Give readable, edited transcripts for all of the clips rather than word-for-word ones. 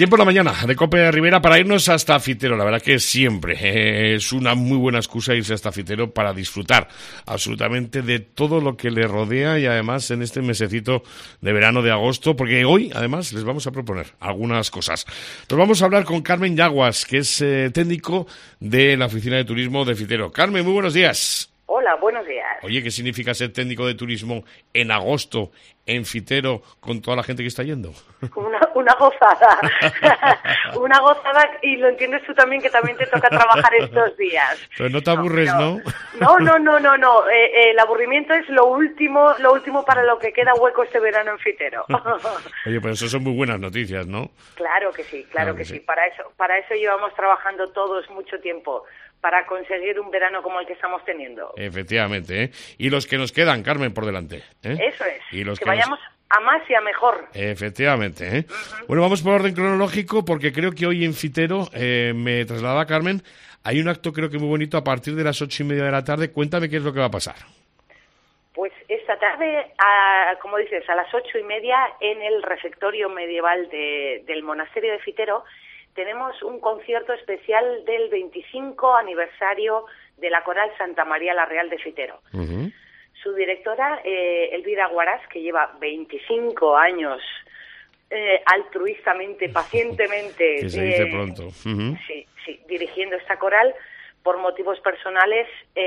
Tiempo en la mañana de Cope de Rivera para irnos hasta Fitero. La verdad que siempre es una muy buena excusa irse hasta Fitero para disfrutar absolutamente de todo lo que le rodea y además en este mesecito de verano de agosto, porque hoy además les vamos a proponer algunas cosas. Nos vamos a hablar con Carmen Yaguas, que es técnico de la Oficina de Turismo de Fitero. Carmen, muy buenos días. Hola, buenos días. Oye, ¿qué significa ser técnico de turismo en agosto en Fitero con toda la gente que está yendo? Una gozada. Una gozada, y lo entiendes tú también, que también te toca trabajar estos dípues Pero no te aburres, ¿no? No. El aburrimiento es lo último para lo que queda hueco este verano en Fitero. Oye, pues eso son muy buenas noticias, ¿no? Claro que sí. Para eso llevamos trabajando todos mucho tiempo, para conseguir un verano como el que estamos teniendo. Efectivamente, ¿eh? Y los que nos quedan, Carmen, por delante, ¿eh? Eso es, y los que vayamos a más y a mejor. Efectivamente, ¿eh? Uh-huh. Bueno, vamos por orden cronológico, porque creo que hoy en Fitero, me traslada Carmen, hay un acto creo que muy bonito a partir de las 8:30 de la tarde. Cuéntame qué es lo que va a pasar. Pues esta tarde, como dices, a las 8:30, en el refectorio medieval del monasterio de Fitero, tenemos un concierto especial del 25 aniversario de la Coral Santa María la Real de Fitero. Uh-huh. Su directora, Elvira Guaras, que lleva 25 años altruistamente, pacientemente... que se dice pronto. Uh-huh. Sí, dirigiendo esta coral, por motivos personales,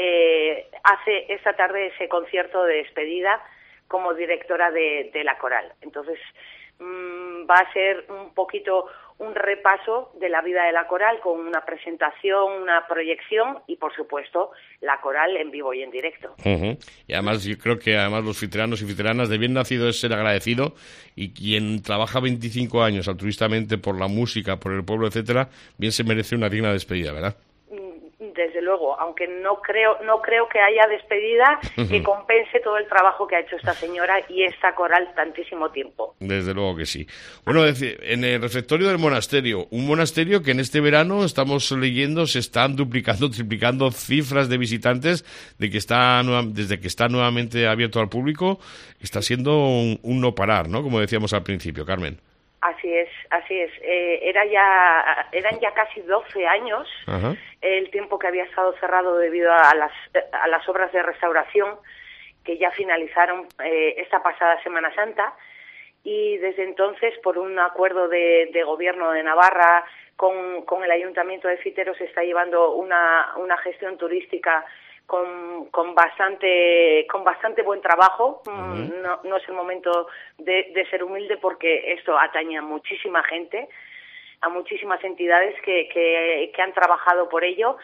hace esta tarde ese concierto de despedida como directora de la coral. Entonces, va a ser un poquito un repaso de la vida de la coral, con una presentación, una proyección y, por supuesto, la coral en vivo y en directo. Uh-huh. Y además, yo creo que además los fiteranos y fiteranas, de bien nacido es ser agradecido, y quien trabaja 25 años altruistamente por la música, por el pueblo, etcétera, bien se merece una digna despedida, ¿verdad? Desde luego, aunque no creo que haya despedida que compense todo el trabajo que ha hecho esta señora y esta coral tantísimo tiempo. Desde luego que sí. Bueno, en el refectorio del monasterio, un monasterio que en este verano estamos leyendo se están duplicando, triplicando cifras de visitantes desde que está nuevamente abierto al público. Está siendo un no parar, ¿no? Como decíamos al principio, Carmen. Así es. Eran ya casi 12 años. Ajá. El tiempo que había estado cerrado debido a las obras de restauración que ya finalizaron esta pasada Semana Santa, y desde entonces, por un acuerdo de gobierno de Navarra con el Ayuntamiento de Fitero, se está llevando una gestión turística con bastante buen trabajo. Uh-huh. No es el momento de ser humilde, porque esto atañe a muchísima gente, a muchísimas entidades que han trabajado por ello,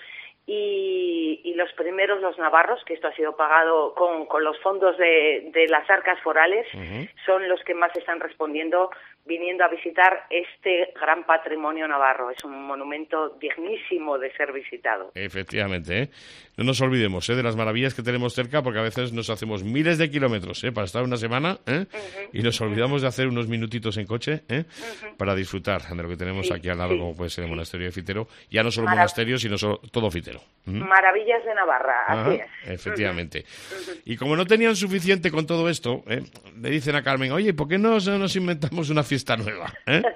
y los primeros, los navarros, que esto ha sido pagado con los fondos de las arcas forales, uh-huh, son los que más están respondiendo, viniendo a visitar este gran patrimonio navarro. Es un monumento dignísimo de ser visitado. Efectivamente, ¿eh? No nos olvidemos de las maravillas que tenemos cerca, porque a veces nos hacemos miles de kilómetros para estar una semana, uh-huh, y nos olvidamos de hacer unos minutitos en coche uh-huh, para disfrutar de lo que tenemos aquí al lado, como puede ser el monasterio de Fitero. Ya no solo monasterio, sino todo Fitero. Uh-huh. Maravillas de Navarra, así es. Efectivamente. Uh-huh. Y como no tenían suficiente con todo esto, le dicen a Carmen, oye, ¿por qué no nos inventamos una fiesta nueva?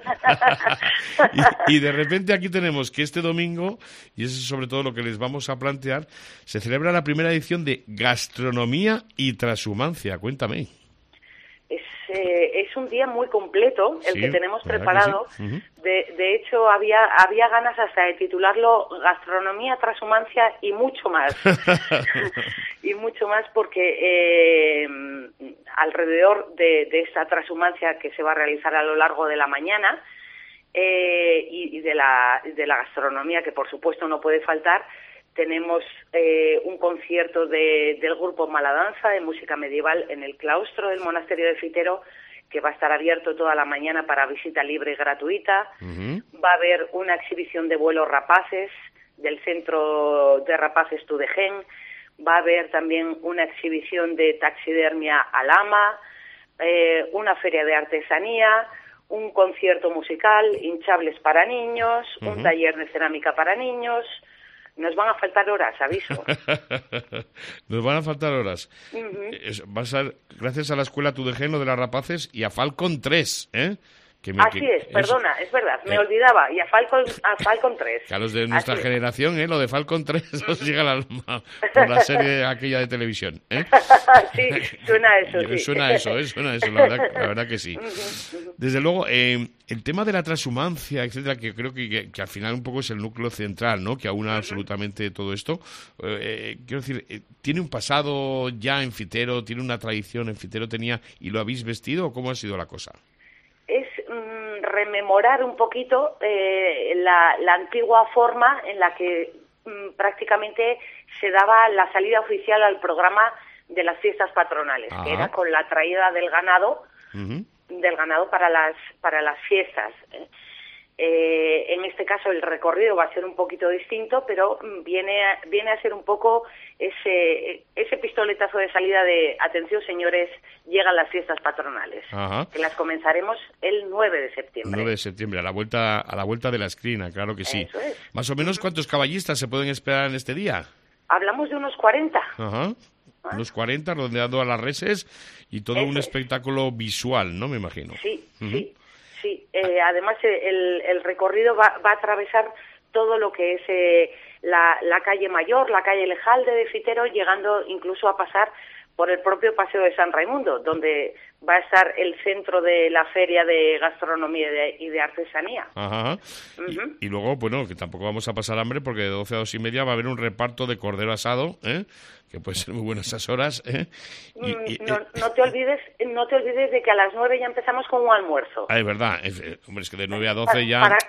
Y de repente aquí tenemos que este domingo, y eso es sobre todo lo que les vamos a plantear, se celebra la primera edición de Gastronomía y Trashumancia. Cuéntame. Es un día muy completo el que tenemos preparado. Sí. Uh-huh. De hecho, había ganas hasta de titularlo Gastronomía, Trashumancia y mucho más. Y mucho más, porque alrededor de esta trashumancia que se va a realizar a lo largo de la mañana, y de la gastronomía, que por supuesto no puede faltar, tenemos un concierto del grupo Maladanza de música medieval en el claustro del monasterio de Fitero, que va a estar abierto toda la mañana para visita libre y gratuita. Uh-huh. Va a haber una exhibición de vuelos rapaces del Centro de Rapaces Tudegen. Va a haber también una exhibición de taxidermia al ama, una feria de artesanía, un concierto musical, hinchables para niños, uh-huh, un taller de cerámica para niños. Nos van a faltar horas, aviso. Nos van a faltar horas. Uh-huh. Va a ser gracias a la Escuela Tudegen de las Rapaces y a Falcon 3, Así es, perdona, es verdad, me olvidaba. Y a Falcon 3. A los de nuestra generación, lo de Falcon 3 os llega al alma por la serie aquella de televisión. Sí, suena a eso, sí. Suena a eso, la verdad que sí. Desde luego, el tema de la transhumancia, etcétera, que creo que al final un poco es el núcleo central, ¿no? Que aúna absolutamente todo esto. Quiero decir, ¿tiene un pasado ya en Fitero? ¿Tiene una tradición en Fitero? ¿Y lo habéis vestido o cómo ha sido la cosa? Es rememorar un poquito la antigua forma en la que prácticamente se daba la salida oficial al programa de las fiestas patronales, que era con la traída del ganado para las fiestas. En este caso el recorrido va a ser un poquito distinto, pero viene a ser un poco ese pistoletazo de salida de atención, señores, llegan las fiestas patronales, que las comenzaremos el 9 de septiembre. 9 de septiembre, a la vuelta de la esquina, claro que sí. Eso es. Más o menos, ¿cuántos caballistas se pueden esperar en este día? Hablamos de unos 40. Unos 40 rodeando a las reses y todo un espectáculo visual, ¿no? Me imagino. Sí, sí. Además, el recorrido va a atravesar todo lo que es la calle Mayor, la calle Lejalde de Fitero, llegando incluso a pasar por el propio Paseo de San Raimundo, donde va a estar el centro de la Feria de Gastronomía y de Artesanía. Y luego, bueno, que tampoco vamos a pasar hambre, porque de 12 a 2 y media va a haber un reparto de cordero asado, que puede ser muy bueno esas horas. No te olvides de que a las 9 ya empezamos con un almuerzo. Es verdad. Hombre, es que de 9 a 12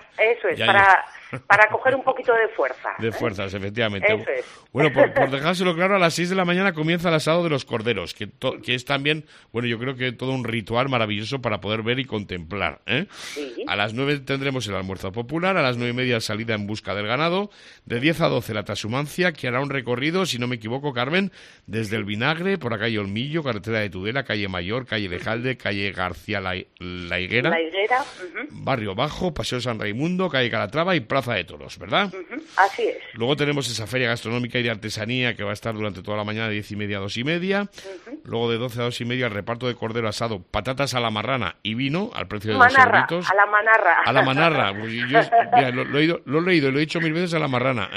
para coger un poquito de fuerza. De fuerzas, efectivamente. Eso es. Bueno, por dejárselo claro, a las 6 de la mañana comienza el asado de los corderos, que es también, bueno, yo creo que todo un ritual maravilloso para poder ver y contemplar. Sí. A las 9 tendremos el almuerzo popular, a las 9:30 salida en busca del ganado, de 10 a 12 la transhumancia, que hará un recorrido, si no me equivoco, Carmen, desde el Vinagre, por la calle Olmillo, carretera de Tudela, calle Mayor, calle Lejalde, calle García La Higuera, Barrio Bajo, Paseo San Raimundo, calle Calatrava y Plaza de Toros, ¿verdad? Así es. Luego tenemos esa feria gastronómica y de artesanía que va a estar durante toda la mañana de 10:30 a 2:30. Luego de 12 a 2:30 el reparto de cordero asado, patatas a la marrana y vino al precio de 2 euritos. A la manarra. A la manarra. Pues yo, mira, lo he leído y lo he dicho 1000 veces a la marrana.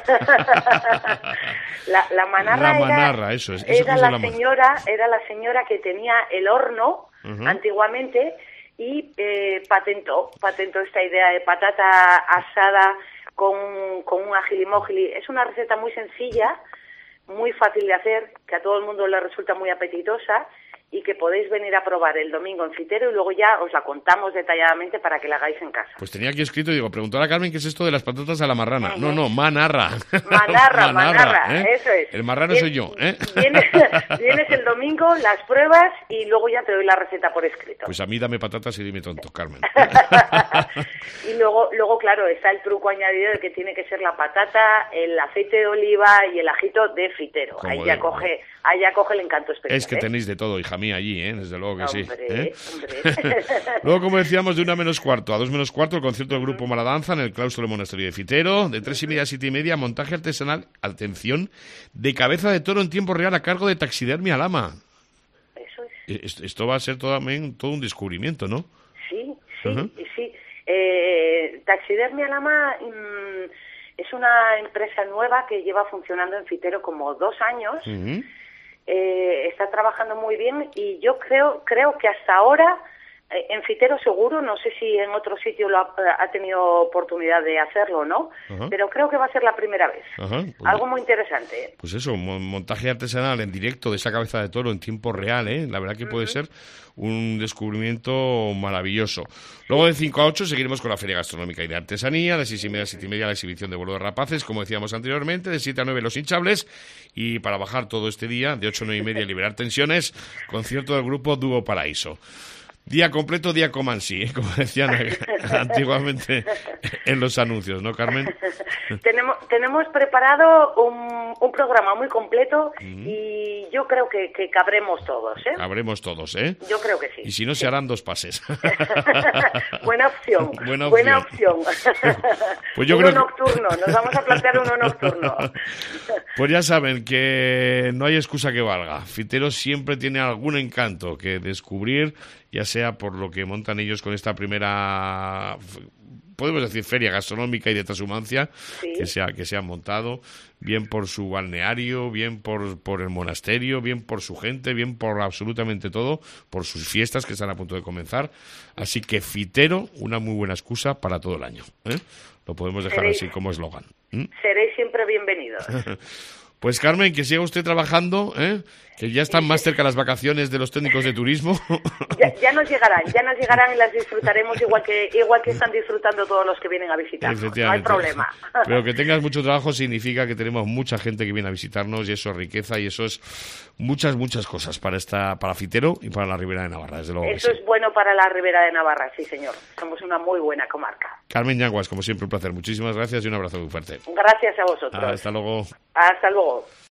La manarra. La manarra, eso es. Era la señora que tenía el horno antiguamente y patentó esta idea de patata asada con un ajilimójili. Es una receta muy sencilla, muy fácil de hacer, que a todo el mundo le resulta muy apetitosa y que podéis venir a probar el domingo en Fitero y luego ya os la contamos detalladamente para que la hagáis en casa. Pues tenía aquí escrito, preguntar a Carmen qué es esto de las patatas a la marrana. No, manarra. Manarra, eso es. El marrano soy yo, Vienes el domingo, las pruebas y luego ya te doy la receta por escrito. Pues a mí dame patatas y dime tonto, Carmen. Y luego, claro, está el truco añadido de que tiene que ser la patata, el aceite de oliva y el ajito de Fitero. Ahí ya coge el encanto especial. Es que tenéis de todo, hija mía, allí, desde luego que hombre. Luego, como decíamos, de 1:45 a 2:45 el concierto del Grupo Maladanza en el claustro del Monasterio de Fitero. De 3:30 a 7:30 montaje artesanal, atención, de cabeza de toro en tiempo real a cargo de Taxidermia Lama. Eso es. Esto va a ser todo un descubrimiento, ¿no? Sí. Taxidermia Lama es una empresa nueva que lleva funcionando en Fitero como 2 años. Está trabajando muy bien y yo creo que hasta ahora en Fitero seguro, no sé si en otro sitio ha tenido oportunidad de hacerlo o no, pero creo que va a ser la primera vez. Algo muy interesante. Pues eso, montaje artesanal en directo de esa cabeza de toro en tiempo real, la verdad que puede ser un descubrimiento maravilloso. Luego de 5 a 8 seguiremos con la Feria Gastronómica y de Artesanía, de 6:30 a 7:30 la exhibición de vuelo de rapaces, como decíamos anteriormente, de 7 a 9 los hinchables, y para bajar todo este día, de 8 a 9:30 liberar tensiones, concierto del grupo Dúo Paraíso. Día completo, día Comansi, como decían antiguamente en los anuncios, ¿no, Carmen? Tenemos preparado un programa muy completo y yo creo que cabremos todos, Cabremos todos, Yo creo que sí. Y si no, se harán 2 pases. Buena opción. Pues yo uno nocturno, nos vamos a plantear uno nocturno. Pues ya saben que no hay excusa que valga. Fitero siempre tiene algún encanto que descubrir ya sea por lo que montan ellos con esta primera, podemos decir, feria gastronómica y de transhumancia, sí, que se ha montado, bien por su balneario, bien por el monasterio, bien por su gente, bien por absolutamente todo, por sus fiestas que están a punto de comenzar. Así que Fitero, una muy buena excusa para todo el año, ¿eh? Lo podemos dejar así como eslogan. Seréis siempre bienvenidos. Pues Carmen, que siga usted trabajando, ¿eh? Que ya están más cerca las vacaciones de los técnicos de turismo. Ya nos llegarán y las disfrutaremos igual que están disfrutando todos los que vienen a visitarnos. No hay problema. Pero que tengas mucho trabajo significa que tenemos mucha gente que viene a visitarnos y eso es riqueza y eso es muchas cosas para Fitero y para la Ribera de Navarra, desde luego. Eso es bueno para la Ribera de Navarra, sí señor. Somos una muy buena comarca. Carmen Yanguas, como siempre un placer. Muchísimas gracias y un abrazo muy fuerte. Gracias a vosotros. Hasta luego. Hasta luego.